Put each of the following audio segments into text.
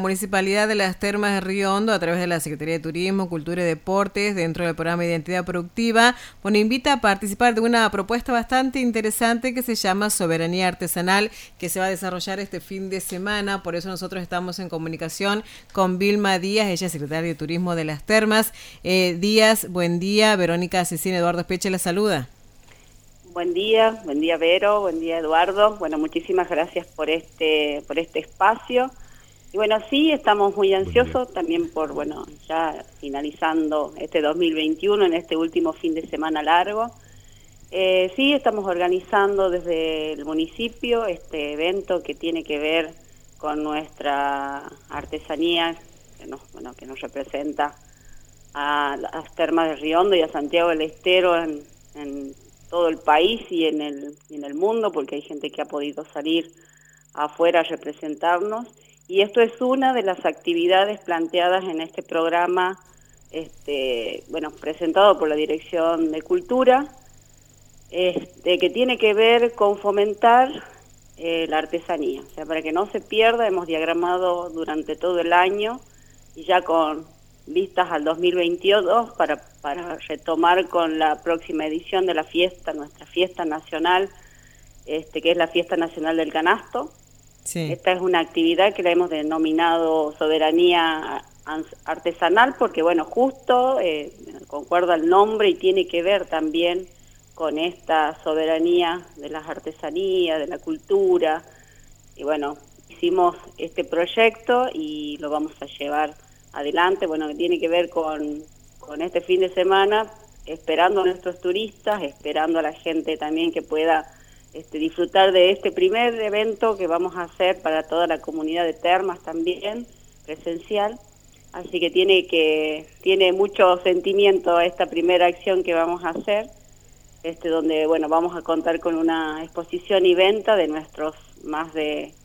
Municipalidad de Las Termas de Río Hondo, a través de la Secretaría de Turismo, Cultura y Deportes, dentro del programa Identidad Productiva, bueno, invita a participar de una propuesta bastante interesante que se llama Soberanía Artesanal, que se va a desarrollar este fin de semana. Por eso nosotros estamos en comunicación con Vilma Díaz, ella es secretaria de Turismo de Las Termas. Díaz, buen día. Verónica Cecina, Eduardo Espeche la saluda. Buen día Vero, buen día Eduardo. Bueno, muchísimas gracias por este espacio. Y bueno, sí, estamos muy ansiosos también por, bueno, ya finalizando este 2021, en este último fin de semana largo. Sí, estamos organizando desde el municipio este evento que tiene que ver con nuestra artesanía, que nos representa a las Termas de Río Hondo y a Santiago del Estero en todo el país y en el mundo, porque hay gente que ha podido salir afuera a representarnos. Y esto es una de las actividades planteadas en este programa, presentado por la Dirección de Cultura, que tiene que ver con fomentar la artesanía. O sea, para que no se pierda, hemos diagramado durante todo el año, y ya con vistas al 2022, para retomar con la próxima edición de la fiesta, nuestra fiesta nacional, que es la Fiesta Nacional del Canasto. Sí. Esta es una actividad que la hemos denominado Soberanía Artesanal porque, bueno, justo concuerda el nombre y tiene que ver también con esta soberanía de las artesanías, de la cultura. Y bueno, hicimos este proyecto y lo vamos a llevar adelante, bueno, que tiene que ver con este fin de semana, esperando a nuestros turistas, esperando a la gente también que pueda disfrutar de este primer evento que vamos a hacer para toda la comunidad de Termas también, presencial. Así que tiene mucho sentimiento esta primera acción que vamos a hacer, donde, bueno, vamos a contar con una exposición y venta de nuestros más de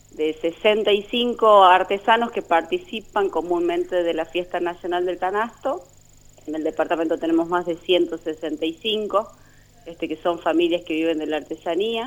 65 artesanos que participan comúnmente de la Fiesta Nacional del Canasto. En el departamento tenemos más de 165, que son familias que viven de la artesanía.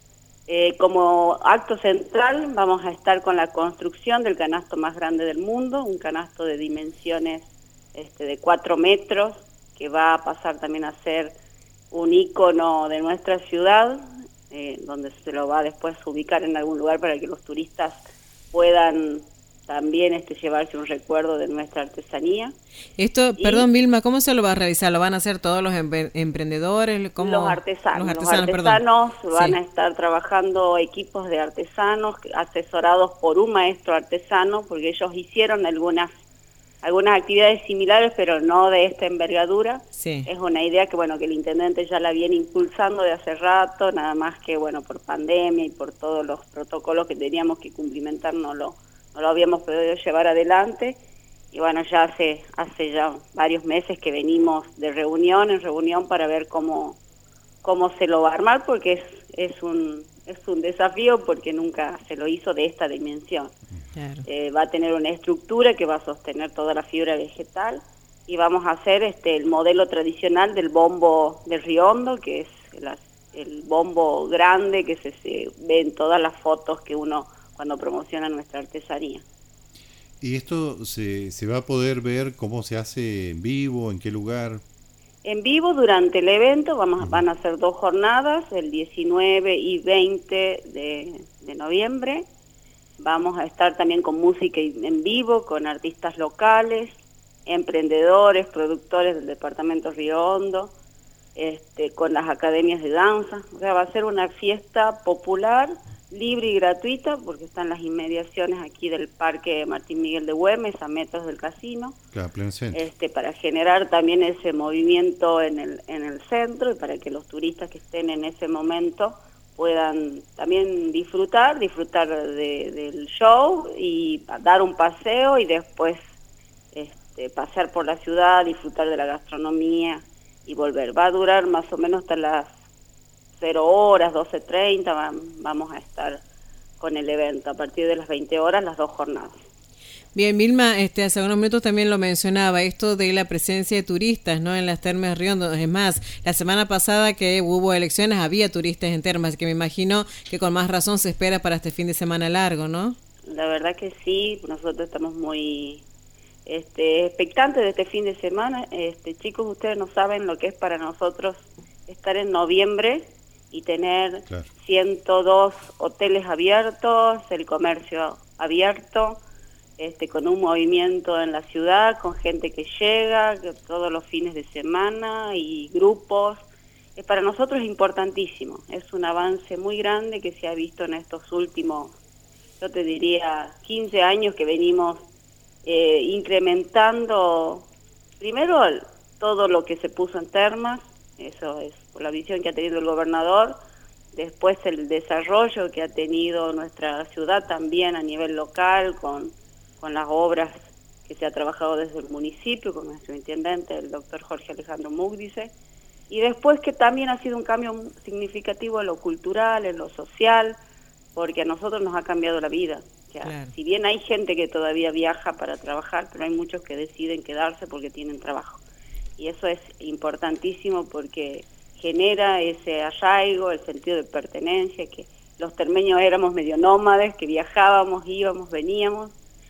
Como acto central vamos a estar con la construcción del canasto más grande del mundo, un canasto de dimensiones de 4 metros, que va a pasar también a ser un ícono de nuestra ciudad, donde se lo va después a ubicar en algún lugar para que los turistas puedan también llevarse un recuerdo de nuestra artesanía. Perdón Vilma, ¿cómo se lo va a realizar? ¿Lo van a hacer todos los emprendedores? ¿Cómo? Los artesanos van a estar trabajando equipos de artesanos asesorados por un maestro artesano, porque ellos hicieron algunas actividades similares, pero no de esta envergadura. Sí. Es una idea que, bueno, que el intendente ya la viene impulsando de hace rato, nada más que, bueno, por pandemia y por todos los protocolos que teníamos que cumplimentar, no lo habíamos podido llevar adelante. Y bueno, ya hace ya varios meses que venimos de reunión en reunión para ver cómo se lo va a armar, porque es un desafío, porque nunca se lo hizo de esta dimensión. Claro. Va a tener una estructura que va a sostener toda la fibra vegetal, y vamos a hacer el modelo tradicional del bombo del Río Hondo, que es el bombo grande que se ve en todas las fotos que uno cuando promociona nuestra artesanía. ¿Y esto se va a poder ver cómo se hace en vivo, en qué lugar? En vivo durante el evento van a ser 2 jornadas, el 19 y 20 de noviembre. Vamos a estar también con música en vivo, con artistas locales, emprendedores, productores del departamento Río Hondo, con las academias de danza. O sea, va a ser una fiesta popular, libre y gratuita, porque están las inmediaciones aquí del Parque Martín Miguel de Güemes, a metros del casino. Claro, pleno centro. Para generar también ese movimiento en el centro, y para que los turistas que estén en ese momento puedan también disfrutar del show y dar un paseo, y después pasear por la ciudad, disfrutar de la gastronomía y volver. Va a durar más o menos hasta las 0 horas, 12:30, vamos a estar con el evento. A partir de las 20 horas, las 2 jornadas. Bien, Vilma, hace unos minutos también lo mencionaba, esto de la presencia de turistas, ¿no?, en las Termas de Río Hondo. Es más, la semana pasada que hubo elecciones había turistas en Termas, que me imagino que con más razón se espera para este fin de semana largo, ¿no? la verdad que sí, nosotros estamos muy expectantes de este fin de semana. Chicos, ustedes no saben lo que es para nosotros estar en noviembre y tener 102 hoteles abiertos, el comercio abierto, con un movimiento en la ciudad, con gente que llega todos los fines de semana y grupos. Para nosotros es importantísimo, es un avance muy grande que se ha visto en estos últimos, yo te diría, 15 años que venimos incrementando, primero todo lo que se puso en Termas, eso es por la visión que ha tenido el gobernador, después el desarrollo que ha tenido nuestra ciudad también a nivel local, con las obras que se ha trabajado desde el municipio, con nuestro intendente, el doctor Jorge Alejandro Mugdice, y después que también ha sido un cambio significativo en lo cultural, en lo social, porque a nosotros nos ha cambiado la vida. O sea, si bien hay gente que todavía viaja para trabajar, pero hay muchos que deciden quedarse porque tienen trabajo. Y eso es importantísimo porque genera ese arraigo, el sentido de pertenencia, que los termeños éramos medio nómades, que viajábamos, íbamos, veníamos.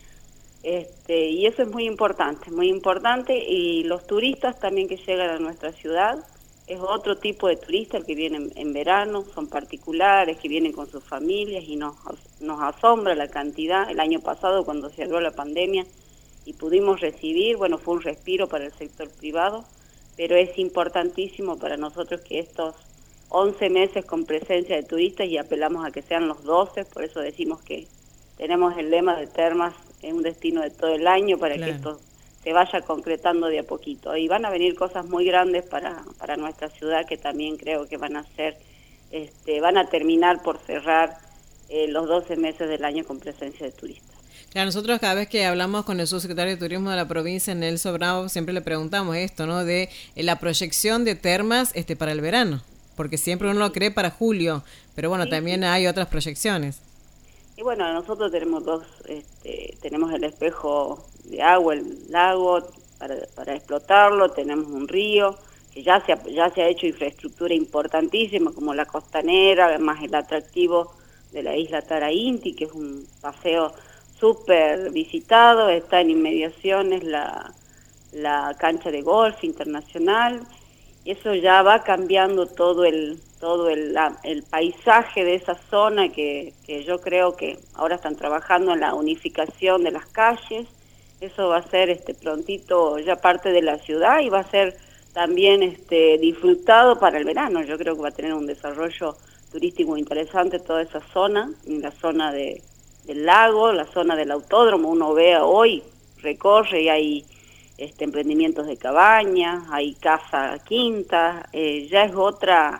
Y eso es muy importante, y los turistas también que llegan a nuestra ciudad, es otro tipo de turista el que viene en verano, son particulares, que vienen con sus familias y nos asombra la cantidad. El año pasado, cuando se abrió la pandemia y pudimos recibir, bueno, fue un respiro para el sector privado, pero es importantísimo para nosotros que estos 11 meses con presencia de turistas, y apelamos a que sean los 12, por eso decimos que tenemos el lema de Termas, es un destino de todo el año, para que esto se vaya concretando de a poquito. Y van a venir cosas muy grandes para nuestra ciudad, que también creo que van a ser, van a terminar por cerrar los 12 meses del año con presencia de turistas. Claro, nosotros cada vez que hablamos con el subsecretario de Turismo de la provincia, Nelson Bravo, siempre le preguntamos esto, ¿no? De la proyección de Termas para el verano, porque siempre uno lo cree para julio, pero bueno, también hay otras proyecciones. Y bueno, nosotros tenemos tenemos el espejo de agua, el lago, para explotarlo, tenemos un río, que ya se ha hecho infraestructura importantísima, como la costanera, además el atractivo de la isla Tarainti, que es un paseo súper visitado, está en inmediaciones la cancha de golf internacional, y eso ya va cambiando todo el paisaje de esa zona, que yo creo que ahora están trabajando en la unificación de las calles. Eso va a ser prontito ya parte de la ciudad, y va a ser también disfrutado para el verano. Yo creo que va a tener un desarrollo turístico interesante toda esa zona, la zona del lago, la zona del autódromo. Uno ve hoy, recorre y hay emprendimientos de cabañas, hay casa quinta, ya es otra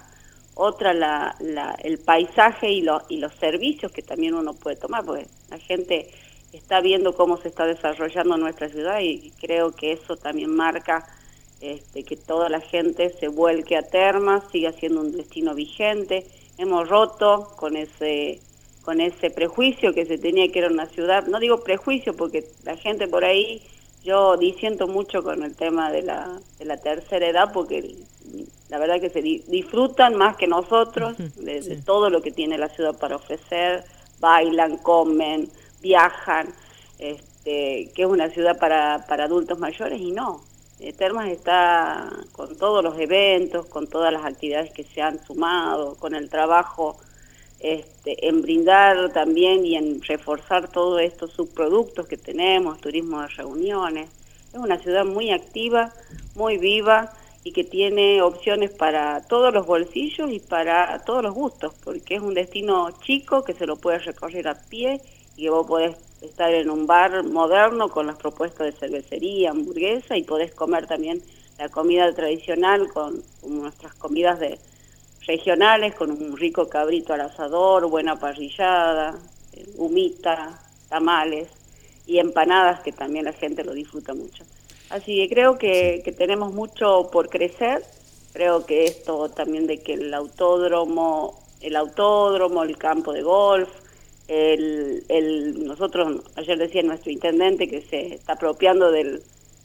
el paisaje y los servicios que también uno puede tomar, porque la gente está viendo cómo se está desarrollando nuestra ciudad, y creo que eso también marca que toda la gente se vuelque a Termas, siga siendo un destino vigente. Hemos roto con ese prejuicio que se tenía, que era una ciudad, no digo prejuicio porque la gente por ahí, yo disiento mucho con el tema de la tercera edad, porque la verdad que se disfrutan más que nosotros de todo lo que tiene la ciudad para ofrecer, bailan, comen, viajan, que es una ciudad para adultos mayores, y no. Termas está con todos los eventos, con todas las actividades que se han sumado, con el trabajo en brindar también y en reforzar todos estos subproductos que tenemos, turismo de reuniones. Es una ciudad muy activa, muy viva, y que tiene opciones para todos los bolsillos y para todos los gustos, porque es un destino chico que se lo puede recorrer a pie, y que vos podés estar en un bar moderno con las propuestas de cervecería, hamburguesa, y podés comer también la comida tradicional con nuestras comidas regionales, con un rico cabrito al asador, buena parrillada, humita, tamales y empanadas, que también la gente lo disfruta mucho. Así que creo que tenemos mucho por crecer. Creo que esto también de que el autódromo, el campo de golf, nosotros, ayer decía nuestro intendente que se está apropiando del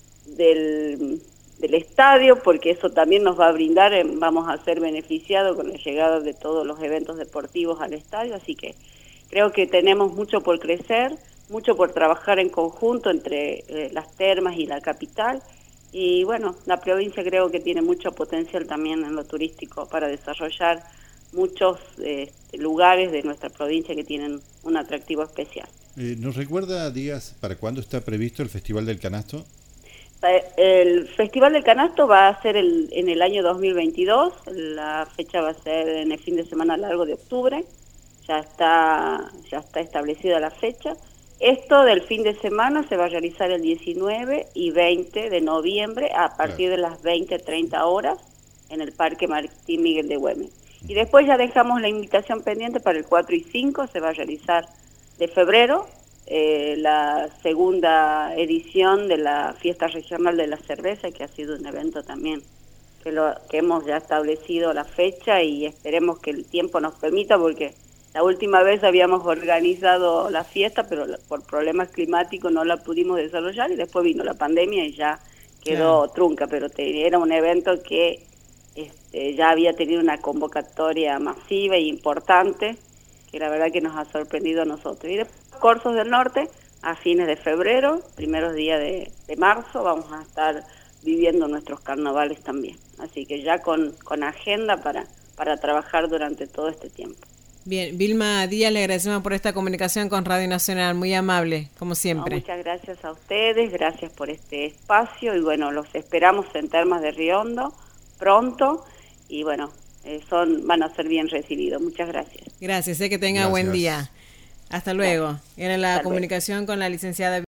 estadio, porque eso también nos va a brindar, vamos a ser beneficiados con la llegada de todos los eventos deportivos al estadio, así que Creo que tenemos mucho por crecer, mucho por trabajar en conjunto entre las termas y la capital. Y bueno, la provincia creo que tiene mucho potencial también en lo turístico para desarrollar muchos lugares de nuestra provincia que tienen un atractivo especial. ¿Nos recuerda, Díaz, para cuándo está previsto el Festival del Canasto? El Festival del Canasto va a ser en el año 2022, la fecha va a ser en el fin de semana largo de octubre, ya está establecida la fecha. Esto del fin de semana se va a realizar el 19 y 20 de noviembre a partir de las 20:30 horas en el Parque Martín Miguel de Güemes. Y después ya dejamos la invitación pendiente para el 4 y 5, se va a realizar de febrero, la segunda edición de la Fiesta Regional de la Cerveza, que ha sido un evento también que hemos ya establecido la fecha y esperemos que el tiempo nos permita, porque la última vez habíamos organizado la fiesta, pero por problemas climáticos no la pudimos desarrollar y después vino la pandemia y ya quedó trunca, pero era un evento que ya había tenido una convocatoria masiva e importante, que la verdad que nos ha sorprendido a nosotros. Y después, Corsos del Norte, a fines de febrero, primeros días de marzo, vamos a estar viviendo nuestros carnavales también. Así que ya con agenda para trabajar durante todo este tiempo. Bien, Vilma Díaz, le agradecemos por esta comunicación con Radio Nacional, muy amable, como siempre. No, muchas gracias a ustedes, gracias por este espacio y bueno, los esperamos en Termas de Riondo pronto y bueno, van a ser bien recibidos. Muchas gracias. Gracias, que tenga buen día. Hasta luego. Era la comunicación con la licenciada